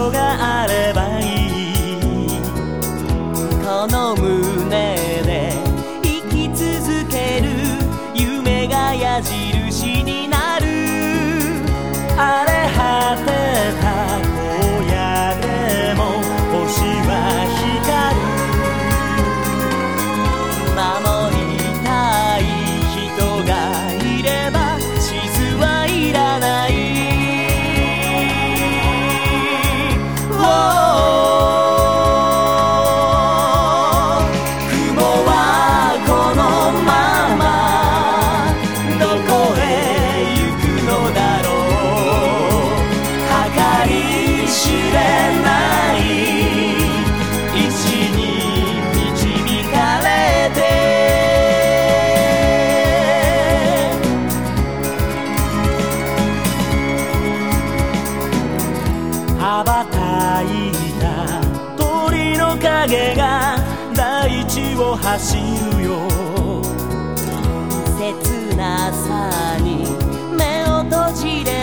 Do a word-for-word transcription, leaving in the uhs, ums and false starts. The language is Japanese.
所があればいい。この胸で生き続ける夢が矢印になる。荒れ果てた荒野でも星は光る。守りたい人がいれば地図はいらない。雲はこのままどこへ行くのだろう。計り知れない位置に導かれて、羽ばたいた鳥の影が大地を走るよ。切なさに目を閉じれ